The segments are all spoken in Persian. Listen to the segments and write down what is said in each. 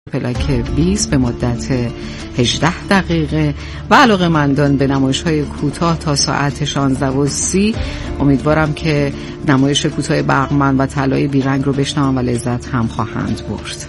پلاک 20 به مدت 18 دقیقه و علاقه‌مندان به نمایش‌های کوتاه تا ساعت 16:30. امیدوارم که نمایش کوتاه برقمند و طلای بیرنگ رو بشنون و لذت هم خواهند برد.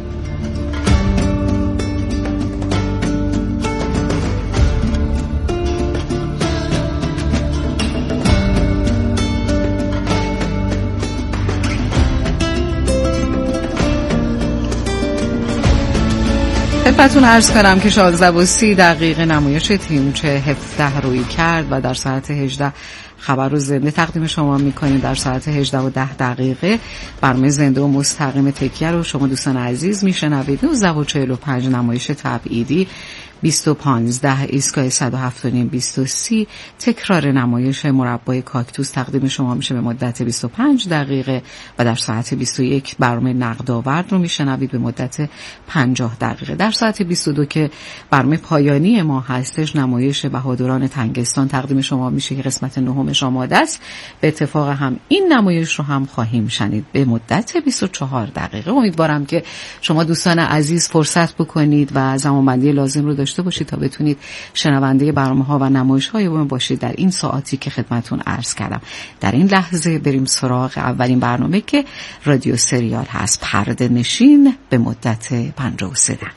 خدمتتون عرض کنم که 16:30 دقیقه نمایش تیمچه 17 روی کرد و در ساعت 18 خبر رو زنده تقدیم شما میکنیم. در ساعت 18:10 دقیقه برنامه زنده و مستقیم تکیه رو شما دوستان عزیز میشنوید. 19:45 نمایش تبعیدی 20:15 ایستگاه 107.5 20:30 تکرار نمایش مربای کاکتوس تقدیم شما میشه به مدت 25 دقیقه و در ساعت 21 برنامه نقدآورد رو میشنوید به مدت 50 دقیقه. در ساعت 22 که برنامه پایانی ما هستش نمایش بهادران تنگستان تقدیم شما میشه که قسمت 9 آماده است. به اتفاق هم این نمایش رو هم خواهیم شنید به مدت 24 دقیقه. امیدوارم که شما دوستان عزیز فرصت بکنید و زمانبندی لازم رو داشته باشید تا بتونید شنونده برنامه‌ها و نمایش‌های ما باشید در این ساعتی که خدمتتون عرض کردم. در این لحظه بریم سراغ اولین برنامه که رادیو سریال هست، پرده نشین به مدت 53 دقیقه.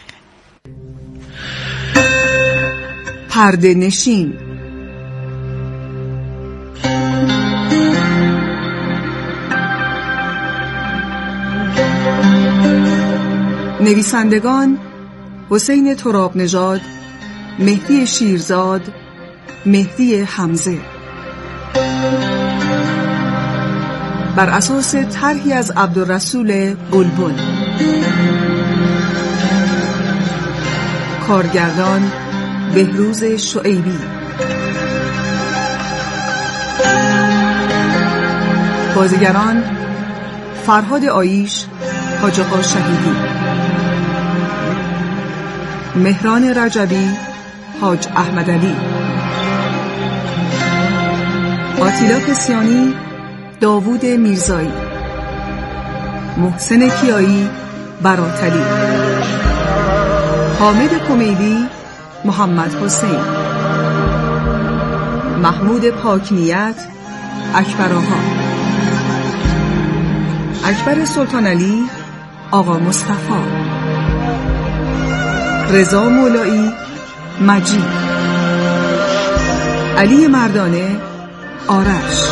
پرده نشین. نویسندگان: حسین تراب نژاد، مهدی شیرزاد، مهدی حمزه. بر اساس طرحی از عبدالرسول بلبل. کارگردان: بهروز شعیبی. بازیگران: فرهاد آیش، حاج آقا شهیدی، مهران رجبی، حاج احمد علی، آتیلا کسیانی، داوود میرزایی، محسن کیایی، براتلی، حامد کمیلی، محمد حسین، محمود پاکنیت، اکبر آقا، اکبر سلطان علی، آقا مصطفی، رضا مولایی، مجید، علی مردانه، آرش،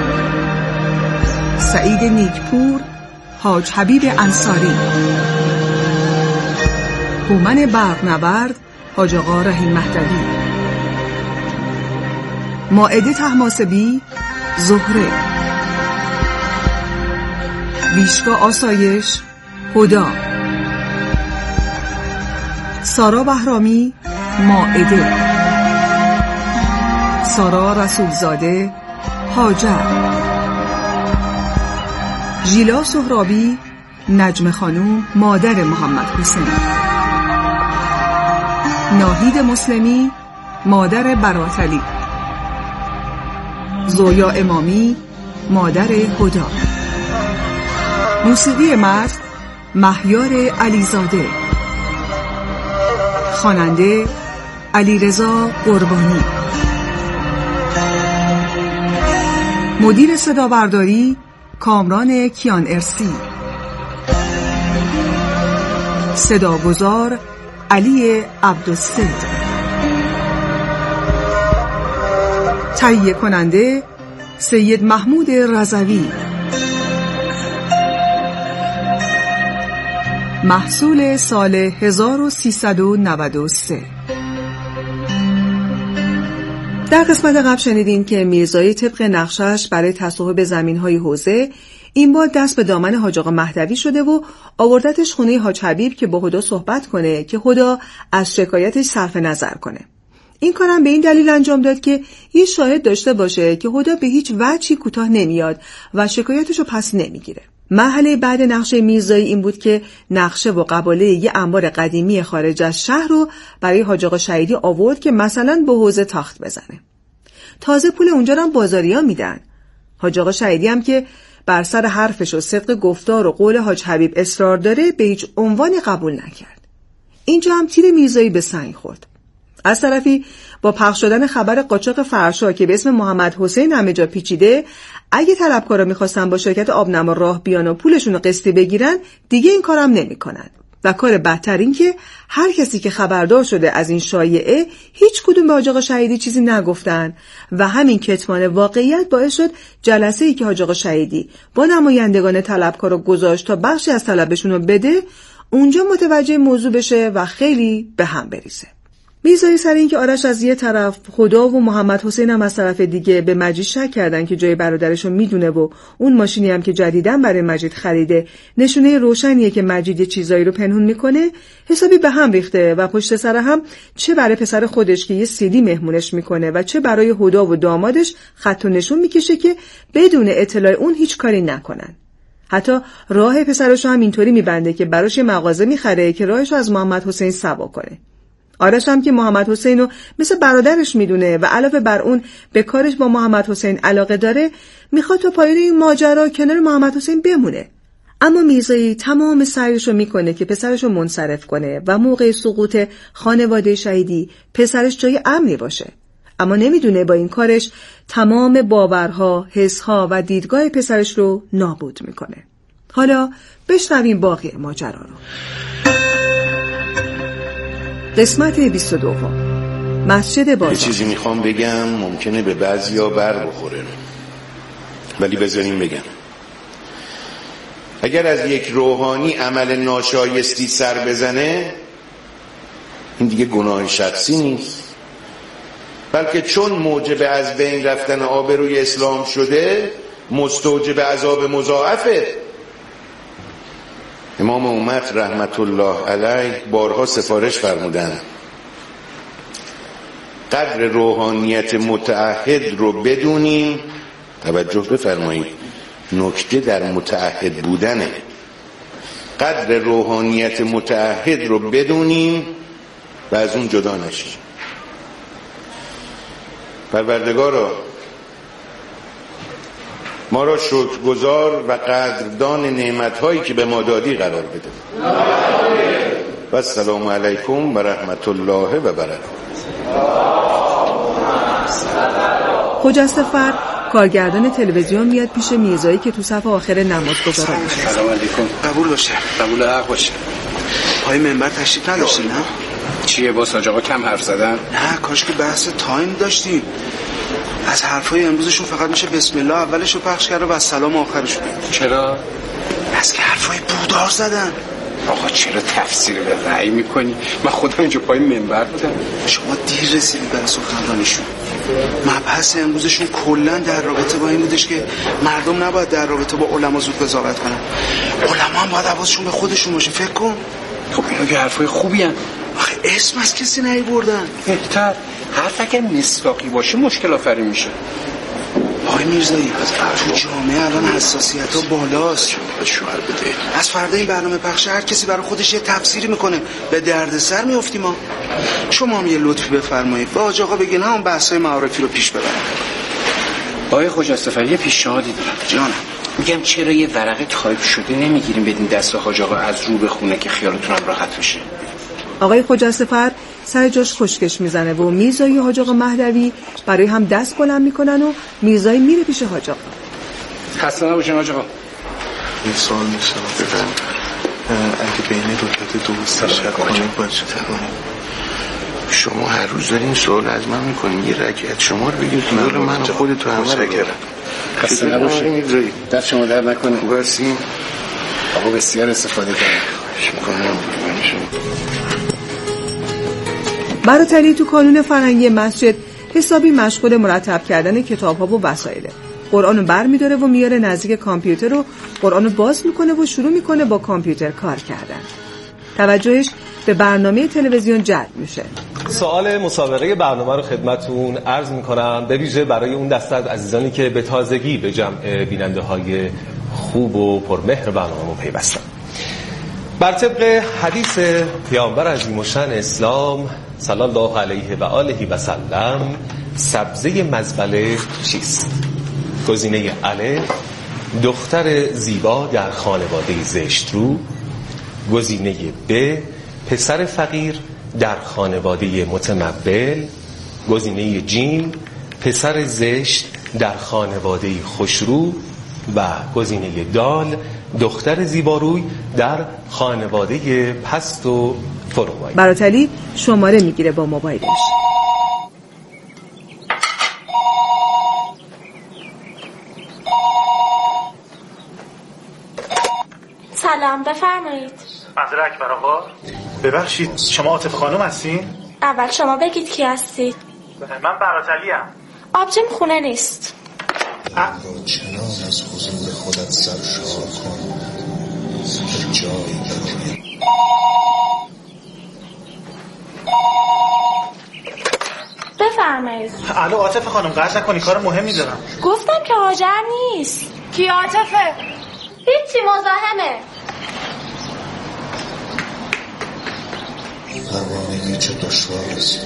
سعید نیکپور، حاج حبیب انصاری، هومن برقنورد، حاج آقا رحیم مهدوی، مائده طهماسبی، زهره، ویشکا آسایش، هدا، سارا بهرامی، مائده، سارا رسولزاده، هاجر، ژیلا سهرابی، نجم خانوم، مادر محمد حسین، ناهید مسلمی، مادر براتلی، زویا امامی، مادر هدا. موسیقی متن: مهیار علیزاده. خواننده: علیرضا قربانی. مدیر صدابرداری: کامران کیان ارسی. صداگذار: علی عبدالصدق. تهیه کننده: سید محمود رضوی. محصول سال 1393. در قسمت قبل شنیدیم که میرزایی طبق نقشش برای تصاحب زمین‌های حوزه این بار دست به دامن حاج آقا مهدوی شده و آوردتش خونه حاج حبیب که با هدا صحبت کنه که هدا از شکایتش صرف نظر کنه. این کارم به این دلیل انجام داد که یه شاهد داشته باشه که هدا به هیچ وجهی کوتاه نمیاد و شکایتشو پس نمیگیره. مرحله بعد نقشه میرزایی این بود که نقشه و قباله یه انبار قدیمی خارج از شهر رو برای حاج آقا شهیدی آورد که مثلا به حوزه تاخت بزنه. تازه پول اونجا رو هم بازاریا میدن. حاج آقا شهیدی هم که بر سر حرفش و صدق گفتار و قول حاج حبیب اصرار داره به هیچ عنوانی قبول نکرد. اینجا هم تیر میرزایی به سنگ خورد. از طرفی با پخش شدن خبر قاچاق فرشا که به اسم محمد حسین همه جا پیچیده، اگه طلبکارا میخواستن با شرکت آبنما راه بیان و پولشون رو قسطی بگیرن، دیگه این کارم نمیکنن. و کار بدتر این که هر کسی که خبردار شده از این شایعه هیچ کدوم به حاج آقا شهیدی چیزی نگفتن و همین کتمان واقعیت باعث شد جلسه‌ای که حاج آقا شهیدی با نمایندگان طلبکارا گذاشت تا بخشی از طلبشون رو بده، اونجا متوجه موضوع بشه و خیلی به هم بریزه. میرزایی سر این که آرش از یه طرف، خدا و محمد حسین هم از طرف دیگه به مجید شک کردن که جای برادرشو میدونه و اون ماشینی هم که جدیداً برای مجید خریده نشونه روشنیه که مجید یه چیزایی رو پنهون میکنه، حسابی به هم ریخته و پشت سر هم چه برای پسر خودش که یه سیدی مهمونش میکنه و چه برای هدا و دامادش خط و نشون میکشه که بدون اطلاع اون هیچ کاری نکنن. حتی راه پسرشو هم اینطوری میبنده که براش یه مغازه میخره که راهشو از محمد حسین سوا کنه. آرش هم که محمد حسین رو مثل برادرش میدونه و علاوه بر اون به کارش با محمد حسین علاقه داره، میخواد تا پایان این ماجرا کنار محمد حسین بمونه. اما میرزایی تمام سعیش رو میکنه که پسرش رو منصرف کنه و موقع سقوط خانواده شهیدی پسرش جای امنی باشه. اما نمیدونه با این کارش تمام باورها، حسها و دیدگاه پسرش رو نابود میکنه. حالا بشنویم باقی ماجرا رو. قسمت 22. مسجد بازار. یه چیزی میخوام بگم ممکنه به بعضیا بر بخوره، ولی بذاریم بگم. اگر از یک روحانی عمل ناشایستی سر بزنه، این دیگه گناه شخصی نیست، بلکه چون موجب از بین رفتن آبروی اسلام شده مستوجب عذاب مضاعفه. امام امت رحمت الله علیه بارها سفارش فرمودن قدر روحانیت متعهد رو بدونیم. توجه بفرمایید، نکته در متعهد بودنه. قدر روحانیت متعهد رو بدونیم و از اون جدا نشیم. پروردگارا ما را شکرگزار و قدردان نعمت‌هایی که به ما دادی قرار بده. و السلام علیکم و رحمت الله و برکاته. خجسته فرد کارگردان تلویزیون میاد پیش میرزایی که تو صف آخر نماز گذارا میشه. سلام علیکم. قبول باشه، قبول حق باشه. پای منبر تشریف نداشتی نه؟ چیه باس حاج آقا کم حرف زدن؟ نه کاش که بحث تایم داشتیم. از حرفای امروزشون فقط میشه بسم الله اولش رو پخش کرده و السلام آخرشون. چرا؟ از که حرفای بودار زدن. آقا چرا تفسیر به رأی میکنی؟ من خودم اینجا پای منبر بودم. شما دیر رسیدی برای سخنرانیشون. مبحث امروزشون کلا در رابطه با این بودش که مردم نباید در رابطه با علما زود قضاوت کنن. علما هم باید حواسشون به خودشون باشه. فکر کن. خب اینا که حرفای خوبی هن. آخه اسم از کسی نیاوردن. بهتر حرف اگه مصداقی باشه مشکل آفرین میشه. آقای میرزایی تو جامعه الان حساسیت ها بالاست. شوهر بده. از فردا این برنامه پخش هر کسی برای خودش یه تفسیری میکنه، به دردسر میافتیم ما. شما هم یه لطفی بفرمایید با حاج آقا بگین همون بحثای معارفی رو پیش ببرن. آقای خجسته یه پیشنهادی دارم. جانم. میگم چرا یه ورقه تایپ شده نمیگیریم بدین دست حاج آقا از رو بخونه که خیالتون هم راحت بشه. آقای خجسته فرد سر جاش خشکش میزنه و میرزایی و حاج آقا مهدوی برای هم دست بلند میکنن و میرزایی میره پیش حاج آقا. خسته نباشین حاج آقا. یه سوال میشه بفرم اگه بین رکعت دو شک کنید باید چه کنید؟ شما هر روز دارین سوال از من میکنین، یه رکعت شما رو بگید سوال من خودت تو همه رو کردم. خسته نباشین. دست شما در نکنه. خوب هستین؟ آقا بسیار استفاده کنید. شکرم. برادری تو کانون فرهنگی مسجد حسابی مشغول مرتب کردن کتاب‌ها و وسایله. قرآنو برمی‌داره و میاره نزدیک کامپیوتر و قرآنو باز میکنه و شروع میکنه با کامپیوتر کار کردن. توجهش به برنامه تلویزیون جلب میشه. سوال مسابقه برنامه رو خدمتون عرض میکنم، به ویژه برای اون دسته از عزیزانی که به تازگی به جمع بیننده‌های خوب و پرمهر برنامه پیوستن. بر طبق حدیث پیامبر عظیم‌الشأن اسلام صلی الله علیه و آله و سلم، سبزه مزبله چیست؟ گزینه الف دختر زیبا در خانواده زشت رو. گزینه ب، پسر فقیر در خانواده متمول. گزینه ج، پسر زشت در خانواده خوشرو. و گزینه د، دختر زیباروی در خانواده پست و فرومایه. براتلی شماره میگیره با موبایلش. سلام، بفرمایید. منظور اکبر آقا؟ ببخشید شما عاطفه خانم هستین؟ اول شما بگید کی هستید. من براتلی ام. آبجیم خونه نیست. چنان از حضور خودت سرشار کن که جایی برای بفرمایید. الو عاطفه خانم، قطع نکنی، کار مهمی دارم. گفتم که هاجر نیست. کی عاطفه؟ هیچی، مزاحمه. پروانگی چه دشوار است.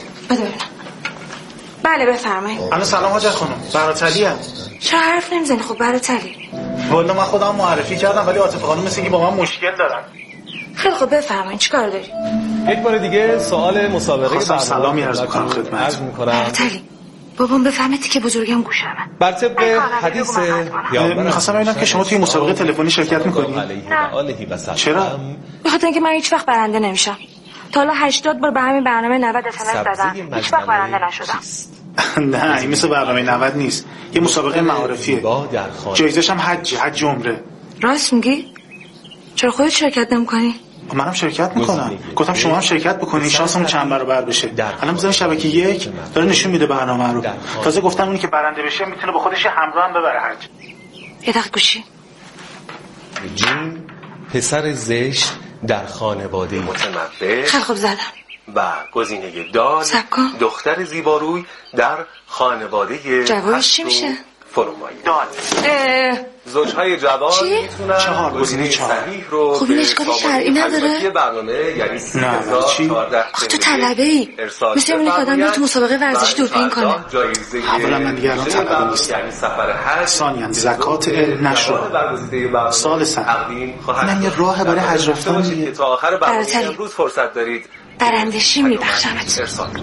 بله بفرمایید. الو سلام هاجر خانم، براتلی ام. چرا حرف نمیزنی؟ خب براتلی. والا من خودم معرفی کردم ولی عاطفه خانم مثل اینکه با من مشکل دارن. خیلی خب بفرمایید چیکار داری؟ یک بار دیگه سوال مسابقه برنامه سلامی عرض می‌کنم خدمت. براتلی بابام بفهمه که بزرگم گوشمه. بر طبق حدیث می‌خواستم ببینم که شما توی مسابقه تلفنی شرکت می‌کنید. چرا؟ به خاطر اینکه من هیچ وقت برنده نمیشم. تا حالا 80 بار به همین برنامه 90 SMS دادم. هیچ وقت برنده نشدم. نه این مثل برنامه 90 نیست. یه مسابقه معارفیه. جایزش هم حج عمره. راست میگی؟ چرا خودت شرکت نمی‌کنی؟ منم شرکت میکنم. گفتم شما هم شرکت بکنید شانسمون چند برابر بشه. الان میذارم شبکه 1 داره نشون میده برنامه رو. تازه گفتم اونی که برنده بشه میتونه با خودش همراه هم ببره حج. یه دقیقه گوشی. جیم، پسر زشت در خانواده متمول. خیلی خوب زدم. و گزینه د، دختر زیباروی در خانواده جوابش چی میشه؟ فرومایه. زوجهای جوان میتونن 4 گزینه 4 خب این اشکال شرعی نداره؟ برنامه یعنی 30,014 تو طلبه‌ای مثل اونی که آدم میره تو مسابقه ورزشی دوربین کنه. اولا من دیگه الان طلبه نیستم. ثانیاً زکات نشر سال سر من یه راه برای حج رفتن دیگه. تا آخر برنامه امروز فرصت دارید برندشی میبخشمت.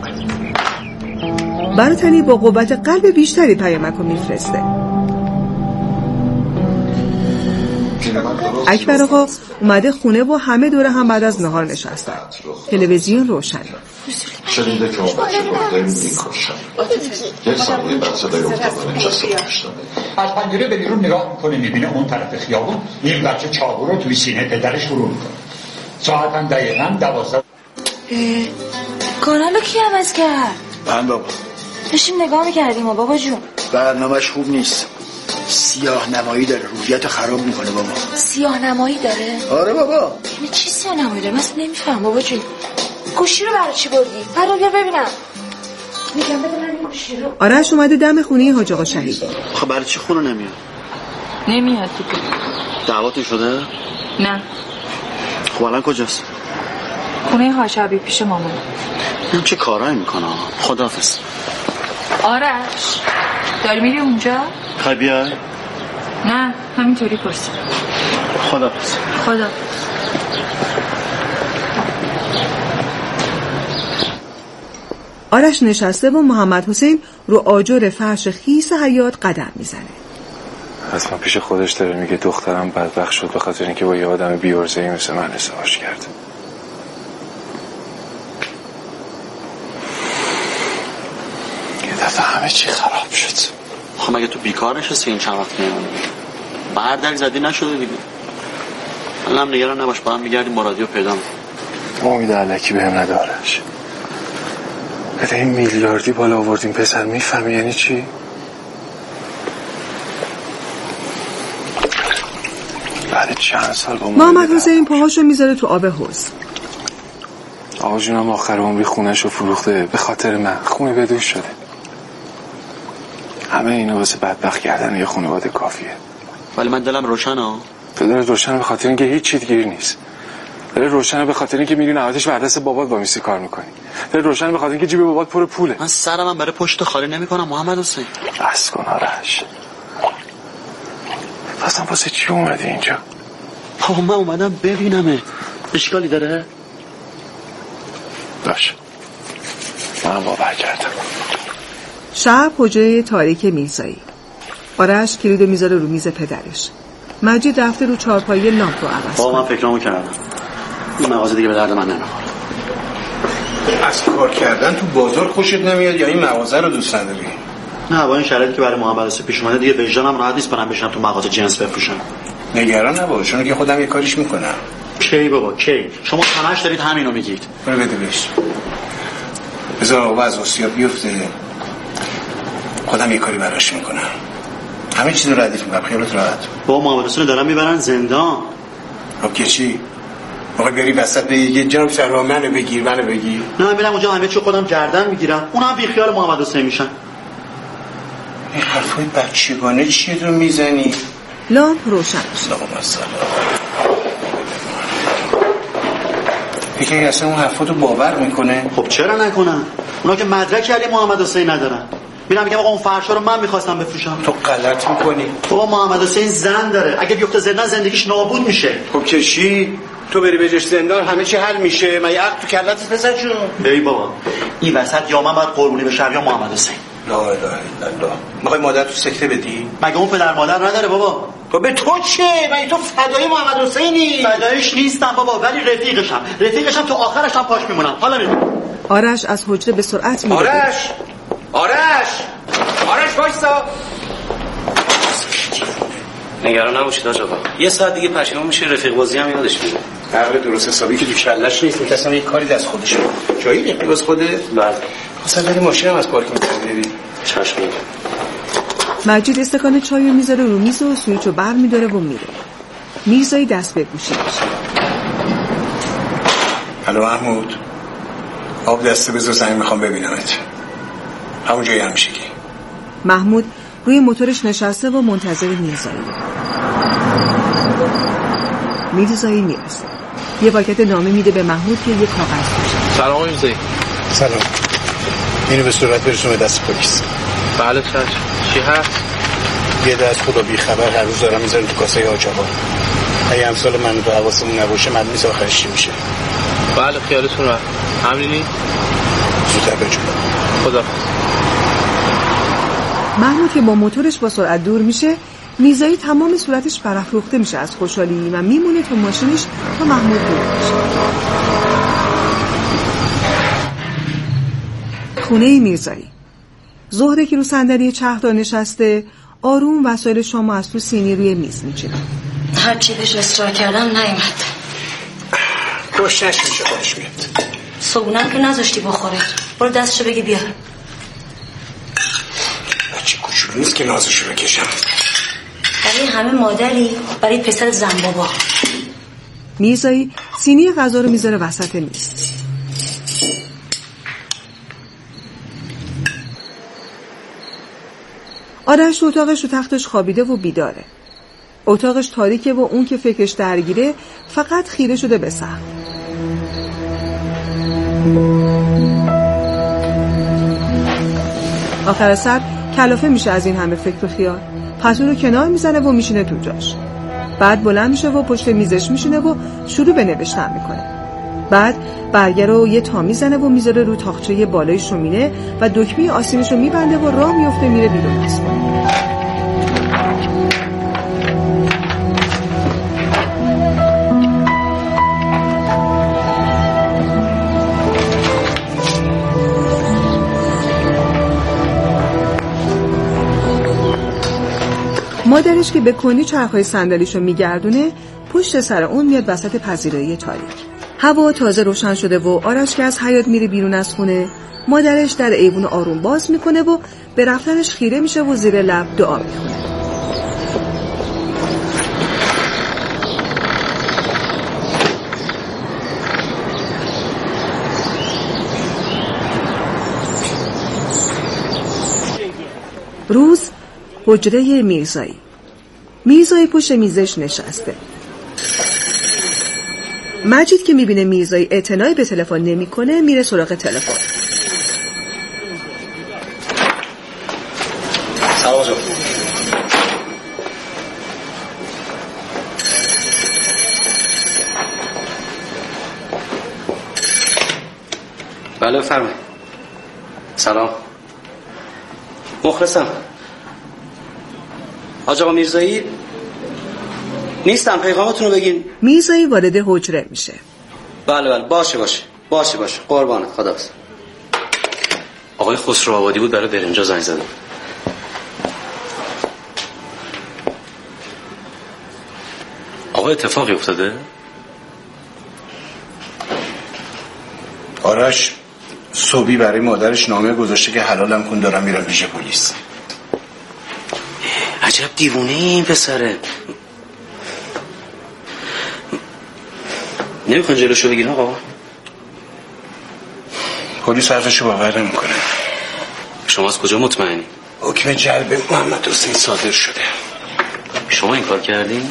براتلی با قوت قلب بیشتری پیامکو میفرسته. اکبر آقا اومده خونه و همه دوره هم بعد از نهار نشستن. تلویزیون روشنه. شنیده که اون بچه گفته میکشن. یک ثانیه بعد صدای افتادن جسد میشنه. از پنجره به بیرون نگاه میکنه میبینه اون طرف خیابون این بچه چاقو رو توی سینه پدرش فرو میکنه. ساعت هم دقیقاً 12. کانالو کی عوض کرد؟ من بابا داشتیم نگاه میکردیم بابا جون. برنامه‌اش خوب نیست. سیاه نمایی داره، روحیت خراب میکنه بابا. سیاه نمایی داره؟ آره بابا. یعنی چی سیاه نمایی داره؟ من نمیفهم بابا جون. گوشی رو برای چی بردی؟ برای بیا ببینم. میگم بده من این گوشی رو. آرش اومده دم خونه حاج آقا شهید. خب برای چی خونه نمیاد؟ نمیاد تو که. دعواتون شده؟ نه. خب الان کجاست؟ خونه حاج حبیب پیش مامان. این چه کارایی میکنه؟ خداحافظ. آرش داری میری اونجا؟ خواهی بیای؟ نه همینطوری پرسی. خداحافظ. خدا. آرش نشسته و محمد حسین رو آجر فرش خیس حیاط قدم میزنه. حتما پیش خودش داره میگه دخترم بدبخت شد به خاطر اینکه با یه آدم بی‌عرضه‌ای مثل من ازدواج کرد. یه دفعه همه چی خراب شد. خب مگه تو بیکار نشستی این چند وقت میمونی؟ بردل زدی نشده دیگه. الان نگران نباش، با هم میگردیم با رادیو پیدا میکنیم. امید علکی بهم ندارش. بده این میلیاردی بالا آوردیم پسر، میفهمی یعنی چی؟ بعد چند سال با محمد حسین پاهاشو میذاره تو آب حوض. آقا جونم آخر عمری خونه‌شو فروخته به خاطر من. خونه بدوش شده. همه اینا واسه بدبخت کردن یه خانواده کافیه. ولی من دلم روشنه. تو دلت روشنه به خاطر اینکه هیچ چیز گیری نیست. دلت روشنه به خاطر اینکه میری نهایتش بر دست بابات با میسی کار میکنی. دلت روشنه به خاطر اینکه جیب بابات پر پوله. من سرم برای پشت خالی نمیکنم محمد حسین. بس کن آرش. اصلا واسه چی اومدی اینجا؟ بابا من اومدم ببینمه. اشکالی داره؟ باشه من باور کردم. شب حجره تاریک میرزایی. آرش کلیدو میذاره رو میز پدرش. مجید رفته رو چارپایه لامپ رو عوض. بابا من فکرامو کردم. این مغازه دیگه به درد من نمیخوره. از کار کردن تو بازار خوشت نمیاد یا این مغازه رو دوست نداری؟ نه با این شرایطی که برای محمد حسین پیش اومده دیگه وجدانم راحت نیست برام بشینم تو مغازه جنس بفروشم. نگران نباش، چون که خودم یه کاریش میکنم. کی بابا کی؟ شما همش دارید همینو میگید. برو بده بهش. بذار بابا از آسیاب بیفته. خودم یه کاری براش میکنم. همه چیز رو ردیف میکنم، خیالت راحت. بابا محمد حسین دارن میبرن زندان. خب که چی؟ آقا بری وسط بگی جناب سرها منو بگیر. نه من میرم اونجا همه چی خودم گردن میگیرم. اونم بی خیال محمد حسین میشن. این حرفای بچگانه چیه رو میزنی؟ لامپ روشن شد. فکر اصلا اون حرفاتو باور میکنه؟ خب چرا نکنن؟ اونا که مدرکی علی محمد حسین ندارن. میرم میگم آقا اون فرشا رو من میخواستم بفروشم. تو غلط میکنی. بابا محمد حسین زن داره. اگه بیفته زندان زندگیش نابود میشه. خب که چی؟ تو بری بجش زندان همه چی حل میشه. من عقل تو کلت پسر جون. ای بابا این وسط یا من باید قربونی بشم یا محمد حسین. لا اله الا الله. میخوای مادر تو سکته بدی؟ مگه اون پدر مادر نداره بابا؟ تو به تو چه؟ مگه تو فدای محمد حسینی؟ فدایش نیستم بابا ولی رفیقشم تو آخرش هم پاش میمونم. حالا میرم. آرش از حجره به سرعت میره. آرش وایسا. نگران نباشید آقا. یه ساعت دیگه پشیمون میشه، رفیق بازی هم یادش میره. عقل درست حسابی که تو کلش نیست، می‌خواستم یه کاری دست خودشه. جایی رفیق باز خودت؟ بله. اصلا داری ماشینم از پارکینگ بری. چشم. مجید استکان چای رو میذاره رو میز و سویچو بر میداره و میره. میرزایی دست به گوشی میشه. الو محمود. آب دسته بذار زنگ میخوام ببینمت. همون جایی همیشگی. محمود روی موتورش نشسته و منتظر میرزایی میرسه. یه پاکت نامه میده به محمود که یه کاغذ باشه. سلام آقای میرزایی. سلام. اینو به صورت برسون به دست پلیس. بله چشم. چی هست؟ یه دست خدا بی خبر هر روز دارم میذارم تو کاسه حاج آقا. اگه امسال من تو حواسمون نباشه معلوم نیست آخرش چی میشه. بله خیالتون راحت. همینی؟ زودتر بجو. خدا. محمود که با موتورش با سرعت دور میشه، میرزایی تمام صورتش برافروخته میشه از خوشحالی و میمونه تو ماشینش تا محمود دور میشه. خونه میرزایی. زهره که رو صندلی چرخدار نشسته آروم وسایل شام از تو سینی روی میز میچینه. هر چی بهش اصرار کردم نیومد. گوشتش میشه خودش میاد. صبحونم که نذاشتی بخوره. برو دستشو بگی بیار. بچه کوچولو نیست که نازشو بکشم. برای همه مادری، برای پسر زن بابا. میرزایی سینی غذا رو میذاره وسط میز. آرش تو اتاقش رو تختش خوابیده و بیداره. اتاقش تاریکه و اون که فکرش درگیره فقط خیره شده به سقف. آخر سر کلافه میشه از این همه فکر و خیال. پتو رو کنار میزنه و میشینه تو جاش. بعد بلند میشه و پشت میزش میشینه و شروع به نوشتن میکنه. بعد برگر رو یه تا میزنه و میذاره رو تاقچه بالای شومینه و دکمه آستینش رو میبنده و راه میفته میره بیرون از خونه. مادرش که به کندی چرخهای صندلیشو میگردونه پشت سر اون میاد وسط پذیرایی تاریک. هوا تازه روشن شده و آرش که از حیاط میره بیرون از خونه، مادرش در ایوون آروم باز میکنه و به رفتنش خیره میشه و زیر لب دعا میکنه. روز حجره میرزایی پشت میزش نشسته. مجید که میبینه میرزایی اعتنایی به تلفن نمیکنه میره سراغ تلفن. سلام جان. بله بفرمایید. سلام. مخلصم. حاج آقا میرزایی نیستم، پیغامتون رو بگین. میرزایی وارد حجره میشه. بله باشه قربانت. خداحافظ. آقای خسرو آبادی بود، برای برنجا زنگ زدم. آقا اتفاقی افتاده؟ آرش صبحی برای مادرش نامه گذاشته که حلالم کن دارم میرم پیش پلیس. عجب دیوونه این پسره. نمیخوان جلوشو بگیرن آقا؟ پلیس حرفشو باور نمیکنه. شما از کجا مطمئنی؟ حکم جلب محمد حسین صادر شده. شما این کار کردین؟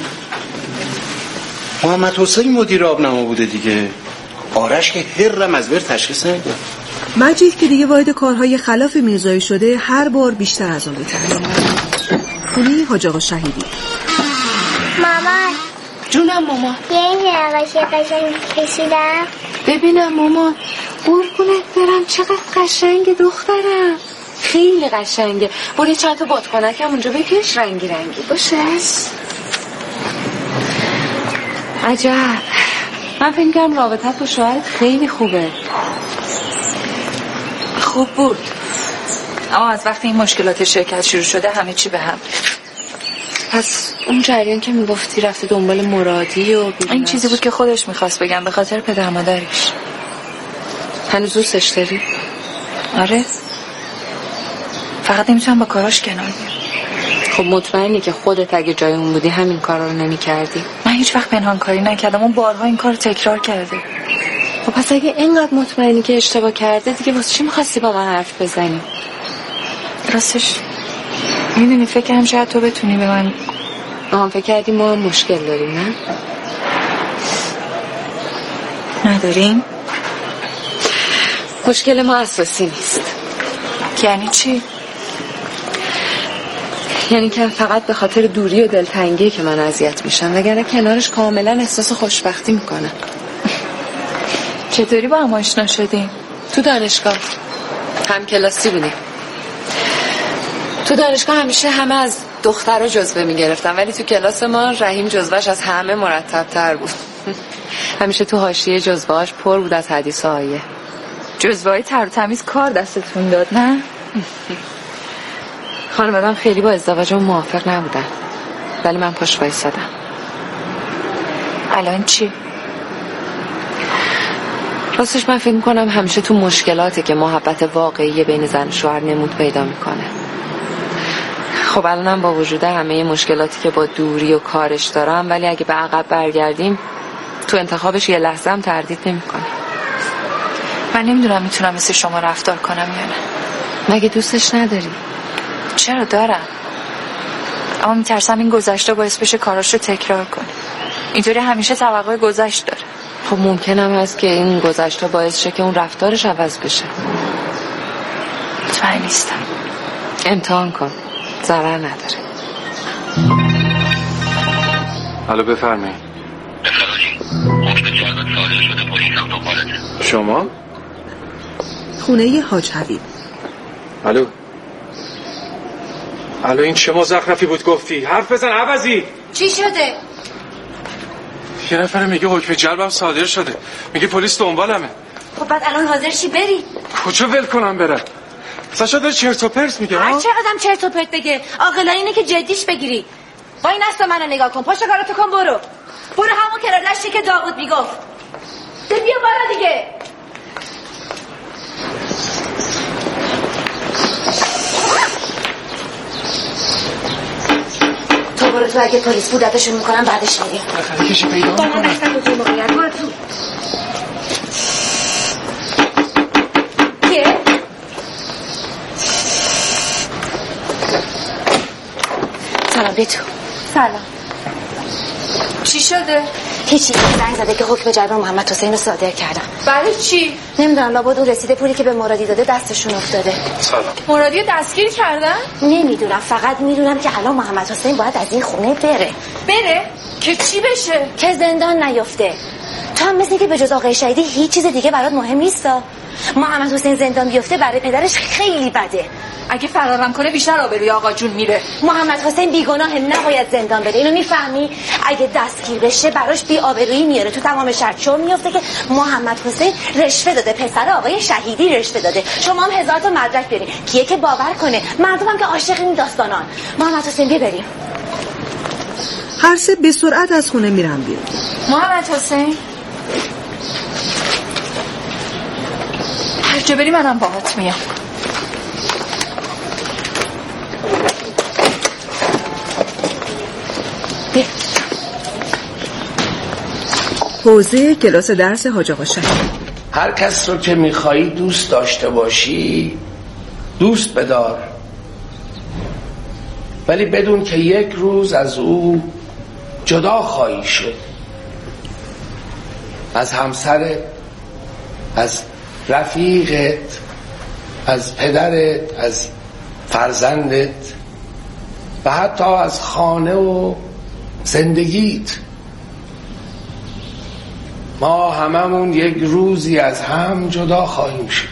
محمد حسین مدیر آبنما بوده دیگه. آرش که هرم از بر تشخیص نمیده. مجید که دیگه وارد کارهای خلاف میرزایی شده هر بار بیشتر از اون میترسه. خونه حاج آقا شهیدی. مامان جونم مامان. یه نقاشی قشنگ کشیدم. ببینم مامان. قربونت برم چقدر قشنگه دخترم. خیلی قشنگه. برو چند تا بادکنکم اونجا بکش رنگی باشه. عجب. من فکر می‌کردم رابطت با شوهرت خیلی خوبه. خوب بود، اما از وقتی این مشکلات شرکت شروع شده همه چی به هم. پس اون جریان که میگفتی رفته دنبال مرادی و این چیزی بود که خودش میخواست بگم، به خاطر پدر مادرش. هنوز دوستش داری؟ آره، فقط نمیتونم با کاراش کنار بیام. خب مطمئنی که خودت اگه جای اون بودی همین کارا رو نمی‌کردی؟ من هیچ وقت پنهان کاری نکردم، اون بارها این کارو تکرار کرده. خب پس اگه اینقدر مطمئنی که اشتباه کرده دیگه واسه چی می‌خواستی با من حرف بزنی؟ راستش میدونی فکرم شاید تو بتونی به من. فکر کردی ما مشکل داریم؟ نه نداریم. مشکل ما اساسی نیست. یعنی چی؟ یعنی که فقط به خاطر دوری و دلتنگی که من اذیت میشم، وگرنه کنارش کاملا احساس خوشبختی میکنم. چطوری با هم آشنا شدیم؟ تو دانشگاه هم کلاسی بودیم. تو دانشگاه همیشه همه از دخترها جزوه میگرفتن، ولی تو کلاس ما رحیم جزوهش از همه مرتب تر بود. همیشه تو حاشیه جزوهاش پر بود از حدیث و آیه. جزوه‌های تر و تمیز کار دستتون داد نه؟ خانواده‌ام خیلی با ازدواجم موافق نبودن، ولی من پشت وایسادم. الان چی؟ راستش من فکر میکنم همیشه تو مشکلاته که محبت واقعی بین زن و شوهر نمود پیدا میکنه. خب الانم با وجود همه مشکلاتی که با دوری و کارش دارم، ولی اگه به عقب برگردیم تو انتخابش یه لحظه هم تردید نمیکنه. من نمیدونم میتونم مثل شما رفتار کنم یا نه. مگه دوستش نداری؟ چرا دارم، اما میترسم این گذشته باعث بشه کاراشو تکرار کنه. اینطوری همیشه توقع گذشت داره. خب ممکنم هست که این گذشته باعث شه که اون رفتارش عوض بشه. مطمئن نیستم. امتحان کن، ضرر نداره. الو بفرمایید. شما؟ خونه حاج حبیب. الو این چه مزخرفی بود گفتی؟ حرف بزن عوضی. چی شده؟ یه نفر میگه حکم جلبم صادر شده، میگه پلیس دنبالمه. خب بعد الان حاضر شی بری؟ کجا ول کنم برم؟ ساشا داره چرت و پرت میگه. هر چقدرم چرت و پرت بگه عاقلانه اینه که جدیش بگیری. با این دست منو نگاه کن، پاشو کاراتو کن، برو همون کرالشی که داوود میگفت. بیا بالا دیگه. برو تو، اگه پلیس بودتشون میکنم بعدش میگه. بالاخره کشی پیدا میکنم. با من دستم تو موقعیت. برو تو. کیه؟ سلام بیا تو. سلام. چی شده؟ هیچی، زنگ زده که حکم جلب محمد حسین رو صادر کردم. برای چی؟ نمیدونم، لابد اون رسیده پولی که به مرادی داده دستشون افتاده. سلام. مرادی رو دستگیر کردن؟ نمیدونم، فقط میدونم که الان محمد حسین باید از این خونه بره. که چی بشه؟ که زندان نیفته. تو هم مثل که به جز آقای شهیدی هیچ چیز دیگه برات مهم نیستا. محمد حسین زندان بیفته برای پدرش خیلی بده. اگه فرارم کنه بیشتر آبروی آقا جون میره. محمد حسین بیگناه، نباید زندان بره. اینو میفهمی؟ اگه دستگیر بشه براش بی آبرویی میاره. تو تمام شهر چون میفته که محمد حسین رشوه داده، پسر آقای شهیدی رشوه داده. شما هم 1000 تا مدرک برین. کیه که باور کنه؟ مردمم که عاشق این داستانان. محمد حسین ببریم. هر سه به سرعت از خونه میرن بیرون. محمد حسین هر جا بری منم باهات میام. حوزه کلاس درس حاج آقا شهید. هر کس رو که میخوایی دوست داشته باشی دوست بدار، ولی بدون که یک روز از او جدا خواهی شد، از همسرت، از رفیقت، از پدرت، از فرزندت و حتی از خانه و زندگیت. ما هممون یک روزی از هم جدا خواهیم شد.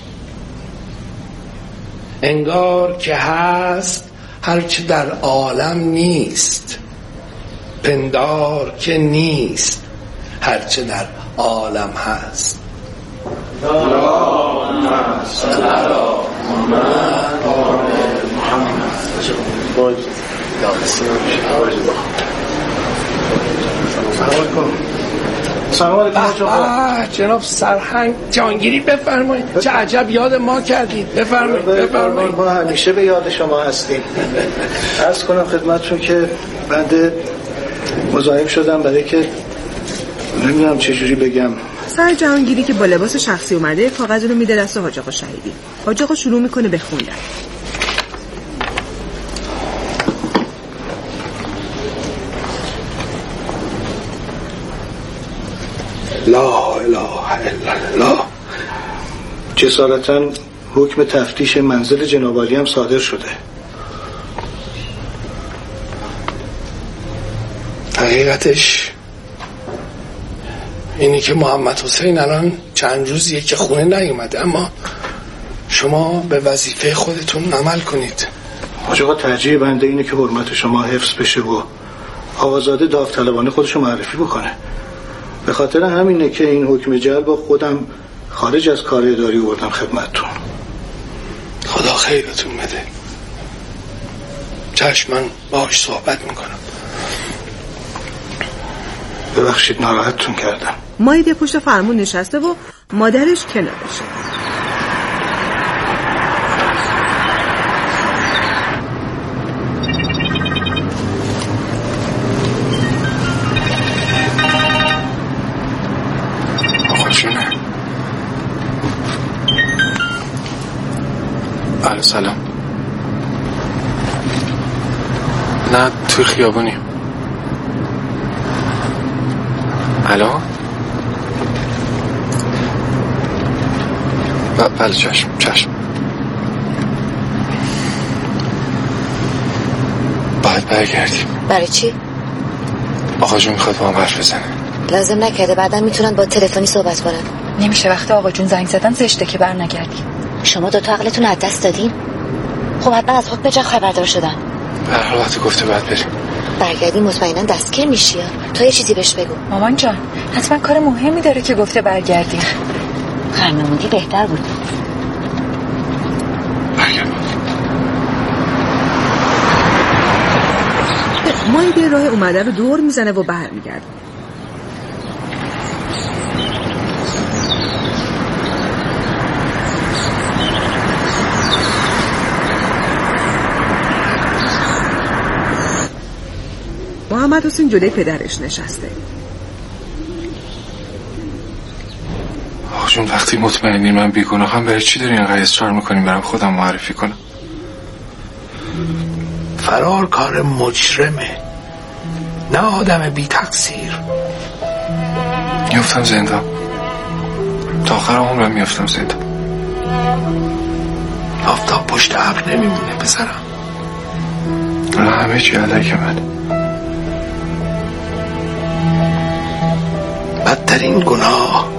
انگار که هست هرچه در عالم نیست، پندار که نیست هرچه در عالم هست. سلام علیکم. جناب سرهنگ جانگیری بفرمایید. چه عجب یاد ما کردید. بفرمایید. ما همیشه به یاد شما هستیم. عرض کنم خدمتتون که بنده مزاحم شدم برای که نمیدونم چجوری بگم. سر جهانگیری که با لباس شخصی اومده کاغذ رو میده دست حاج آقا شهیدی. حاج آقا شروع میکنه به خوندن. لا اله الا الله. جسارتاً حکم تفتیش منزل جناب عالی هم صادر شده. حقیقتش اینی که محمد حسین الان چند روزیه که خونه نیومده، اما شما به وظیفه خودتون عمل کنید. حاج آقا ترجیح بنده اینه که حرمت شما حفظ بشه و آقازاده داوطلبانه خودشو معرفی بکنه. به خاطر همینه که این حکم جلب خودم خارج از کار اداری بردم خدمتتون. خدا خیرتون بده. چشم، من باهاش صحبت میکنم. ببخشید ناراحتتون کردم. مایده پشت فرمون نشسته و مادرش کنارشه. سلام. نه توی خیابونیم. الو؟ بله چشم. باید برگردیم. برای چی؟ آقا جون میخواد با هم حرف بزنه. لازم نکرده، بعدا میتونن با تلفنی صحبت کنن. نمیشه وقتی آقا جون زنگ زدن زشته که بر نگردی. شما دوتا عقلتون از دست دادین؟ خب حتما از حکم جنگ خبردار شدن. به هر حال وقتی گفته باید بریم. برگردی مطمئنا دستگیر میشی. تو یه چیزی بهش بگو. مامان جان حتما کار مهمی داره که گفته برگردی. خرمموندی بهتر بود. مایده راه اومده رو دور میزنه و برمیگرده. محمد حسین جلوی پدرش نشسته. آقا جون وقتی مطمئنی من بیگناهم برای چی داری اینقدر اصرار میکنیم برام خودم معرفی کنم؟ فرار کار مجرمه، نه آدم بی تقصیر. میافتم زندان، تا آخر عمرم میافتم زندان. آفتاب پشت ابر نمیمونه پسرم. همه چی علیک من. بدترین گناه